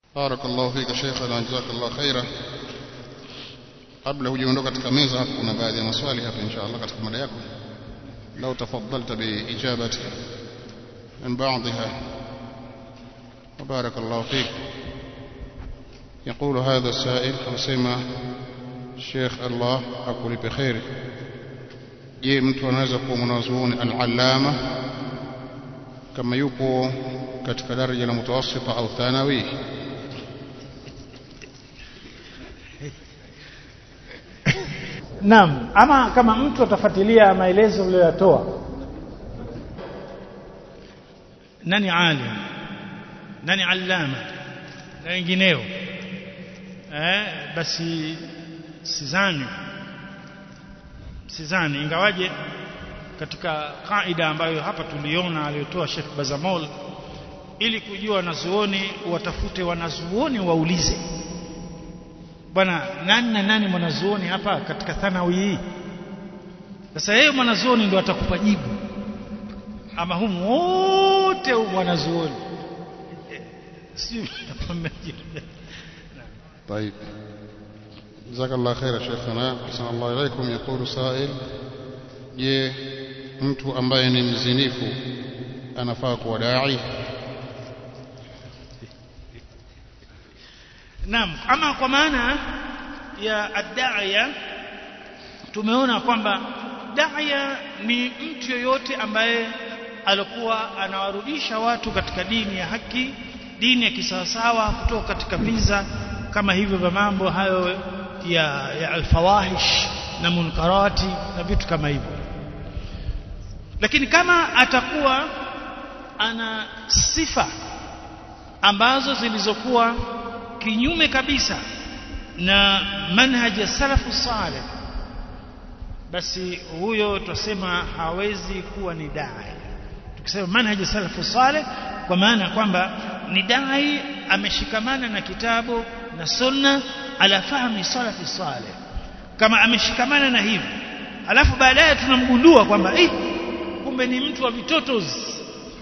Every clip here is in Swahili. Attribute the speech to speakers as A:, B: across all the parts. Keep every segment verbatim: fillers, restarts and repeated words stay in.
A: Barakallahu fika Sheikh, na jazakallahu khaira. Kabla hujaondoka katika meza, kuna baadhi ya maswali hapa inshallah katika mada yako, lau tafaddalta bi ijabati an ba'dha. Barakallahu fik. يقول هذا السائل anasema Sheikh, Allah akulipe khairi, je, mtu anaweza kuwa mwanazuoni al-allama kama yupo katika daraja la mutawassita au thanawi?
B: Naam, ama kama mtu atafuatilia maelezo uliyoyatoa, nani alim, nani allama na wengineo, eh basi sizani sizani ingawaje katika kaida ambayo hapa tuliona aliyotoa Sheikh Bazamol, ili kujua wanazuoni watafute wanazuoni waulize, bwana nani na nani mwanazuoni hapa katika thanawi hii. Sasa yeye mwanazuoni ndio atakupa jibu, ama humu wote mwanazuoni sio mtapambaje.
A: طيب جزاك الله خير شيخنا, أحسن الله إليكم. يقول سائل, je, mtu ambaye ni mzinifu anafaa kuwa dai?
B: Naam, ama kwa maana ya ad-da'iya, tumeona kwamba da'iya ni mtu yoyote ambaye alikuwa anawarudisha watu katika dini ya haki, dini ya kisawasawa, kutoka katika viza kama hivyo vya mambo hayo ya, ya alfawahish na munkarati na vitu kama hivyo. Lakini kama atakuwa ana sifa ambazo zilizokuwa kinyume kabisa na manhaji ya salafu saleh, basi huyo tutasema hawezi kuwa ni dai. Tukisema manhaji ya salafu saleh, kwa maana kwamba ni dai ameshikamana na kitabu na sunna ala fahmi salafi saleh. Kama ameshikamana na hivi, alafu baadaye tunamgundua kwamba eh kumbe ni mtu wa vitotos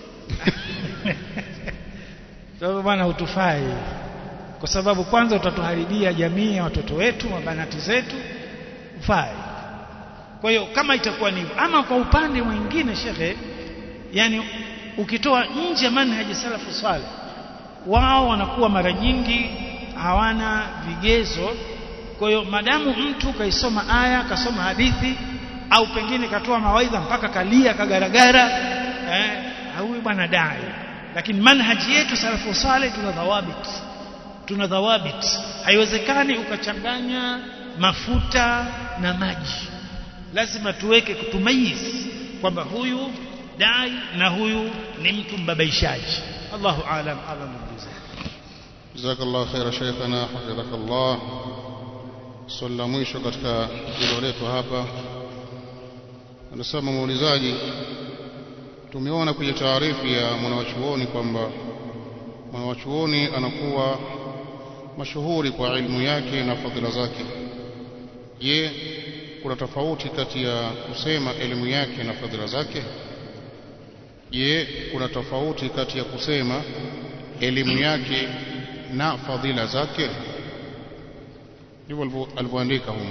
B: sababu bwana hutufai, kwa sababu kwanza utatuharibia jamii ya watoto wetu, mabanati zetu, ufai. Kwa hiyo kama itakuwa ni ama kwa upande mwingine shekhe, yani ukitoa nje ya manhaji salafu saleh, wao wanakuwa mara nyingi hawana vigezo. Kwa hiyo madamu mtu kaisoma aya, kasoma hadithi, au pengine katoa mawaidha mpaka kalia kagaragara, eh huyu bwana dai. Lakini manhaji yetu salafu saleh tuna dhawabit, tuna dhawabit. Haiwezekani ukachanganya mafuta na maji, lazima tuweke kutumayiz kwamba huyu dai na huyu ni mtu mbabaishaji. Allahu aalam. Alam biza.
A: Jazakallahu khaira shaykhana, hafidhakallah. Swali la mwisho katika hilo letu hapa, anasema muulizaji, tumeona kwenye taarifu ya mwanachuoni kwamba mwanachuoni anakuwa mashuhuri kwa ilmu yake na fadhila zake. Je, kuna tofauti kati ya kusema elimu yake na fadhila zake? Je, kuna tofauti kati ya kusema elimu yake na fadhila zake? Ndivyo alivyoandika huko.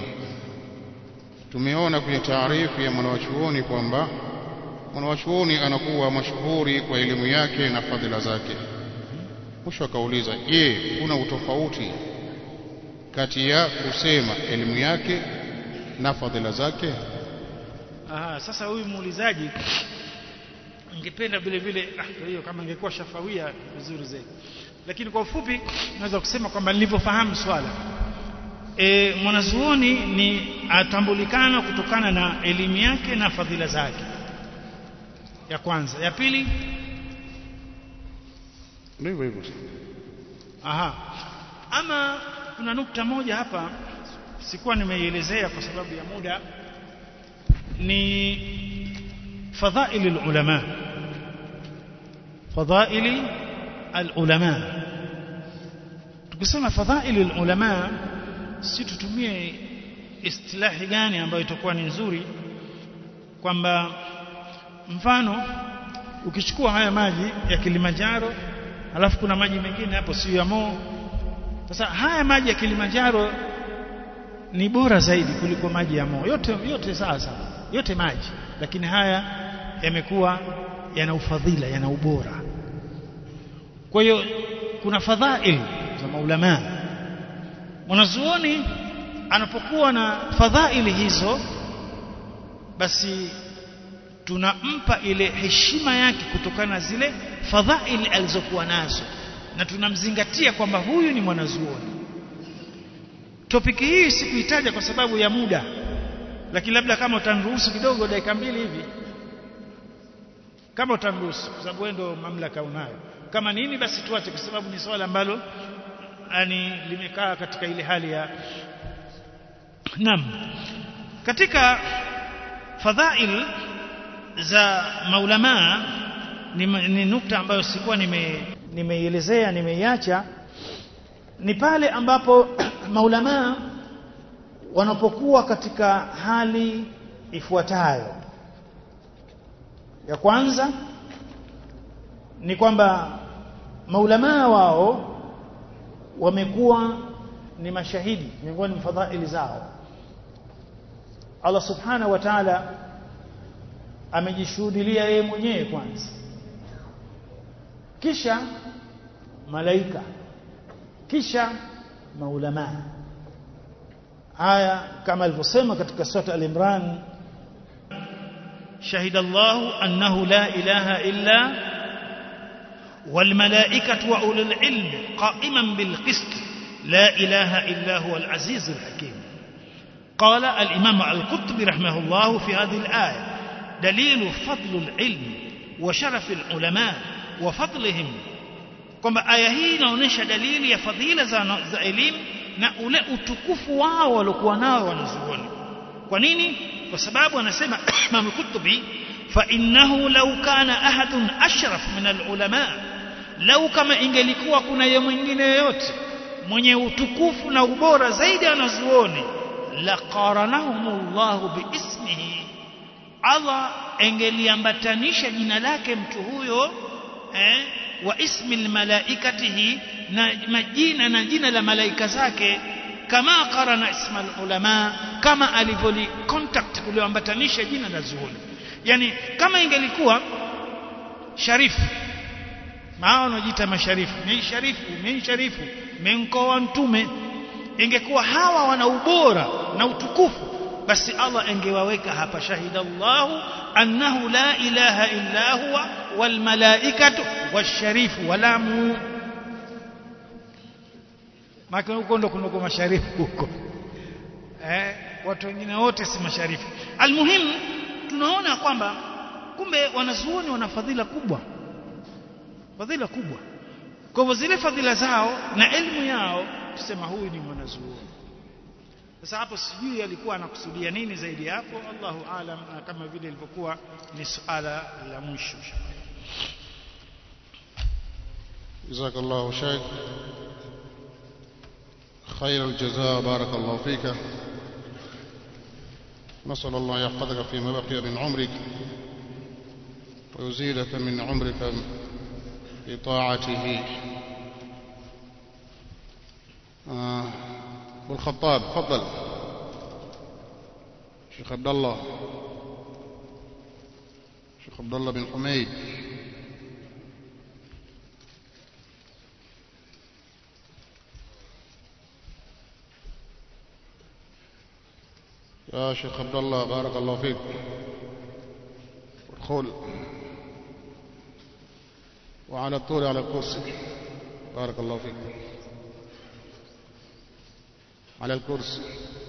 A: Tumeona kwenye taarifu ya mwanachuoni kwamba mwanachuoni anakuwa mashuhuri kwa elimu yake na fadhila zake. Mwisho akauliza, je, kuna utofauti kati ya kusema elimu yake na fadhila zake?
B: Aha, sasa huyu muulizaji ningependa vile vile ah, hiyo kama ingekuwa shafawia vizuri zaidi, lakini kwa ufupi naweza kusema kwamba nilivyofahamu swala, e, mwanazuoni ni atambulikana kutokana na elimu yake na fadhila zake, ya kwanza. Ya pili
A: ndivyo hivyo.
B: Aha, ama kuna nukta moja hapa sikuwa nimeielezea kwa sababu ya muda, ni fadhaili ulama. Fadhaili ulama, tukisema fadhaili ulama, si tutumie istilahi gani ambayo itakuwa ni nzuri, kwamba mfano ukichukua haya maji ya Kilimanjaro, alafu kuna maji mengine hapo sio ya Mo, Sasa haya maji ya Kilimanjaro ni bora zaidi kuliko maji ya Mo. Yote yote sawa sawa, yote maji, lakini haya yamekuwa yana ufadhila, yana ubora. Kwa hiyo kuna fadhail za maulama. Mwanazuoni anapokuwa na fadhaili hizo, basi tunampa ile heshima yake kutokana na zile fadhaili alizokuwa nazo, na tunamzingatia kwamba huyu ni mwanazuoni. Topiki hii sikuitaja kwa sababu ya muda, lakini labda kama utaniruhusu kidogo dakika mbili hivi, kama utaniruhusu, kwa sababu wewe ndio mamlaka unayo. Kama nini basi tuache, kwa sababu ni swala ambalo yani limekaa katika ile hali ya naam. Katika fadhail za maulama ni, ni nukta ambayo sikuwa nime nimeielezea nimeiacha, ni pale ambapo maulama wanapokuwa katika hali ifuatayo. Ya kwanza ni kwamba maulama wao wamekuwa ni mashahidi miongoni mwa fadhaili zao. Allah subhanahu wa ta'ala amejishuhudia yeye mwenyewe kwanza, kisha malaika, kisha maulama. Haya kama alivyosema katika sura Al-Imran, shahida Allahu annahu la ilaha illa wal malaikatu wa ulul ilmi qa'iman bil qist la ilaha illa huwa al aziz al hakim. قال الإمام القرطبي رحمه الله في هذه الآية دليل فضل العلم وشرف العلماء وفضلهم. kwamba aya hii inaonyesha dalili ya fadhila za, za elimu na ule utukufu wao waliokuwa nao wanazuoni. Kwa nini? Kwa sababu anasema Imam Qurtubi, fa innahu law kana ahadun ashraf min alulama, lau kama ingelikuwa kuna yeye mwingine yoyote mwenye utukufu na ubora zaidi ya wanazuoni, la qaranahumullahu biismihi, Allah engeliambatanisha jina lake mtu huyo eh wa ismil malaikatihi, na majina na jina la malaika zake, kama qarana ismal ulama, kama alivyoli contact kulioambatanisha jina la zuhuri. Yani kama ingelikuwa sharifu, maana unajiita masharifu, ni sharifu, ni sharifu menkoa mtume, ingekuwa hawa wana ubora na utukufu, basi Allah angewaweka hapa, shahida Allahu annahu la ilaha illa huwa wal malaikatu washarifu walamu. Maka huko ndo kunako masharifu huko, eh watu wengine wote si masharifu. Almuhimu tunaona kwamba kumbe wanazuoni wana fadhila kubwa, fadhila kubwa. Kwa hivyo zile fadhila zao na elimu yao tusema huyu ni mwanazuoni. Sasa hapo sijui alikuwa anakusudia nini zaidi hapo, Allahu aalam, kama vile ilivyokuwa ni suala la mwisho.
A: Jazakallahu shaykh خير الجزاء بارك الله فيك. نسأل الله يحفظك فيما بقي من عمرك ويزيدك من عمرك بطاعته. آه أبو الخطاب تفضل. شيخ عبد الله شيخ عبد الله بن حميد. يا شيخ عبد الله بارك الله فيك. ادخل وعلى الطول على الكرسي بارك الله فيك. على الكرسي.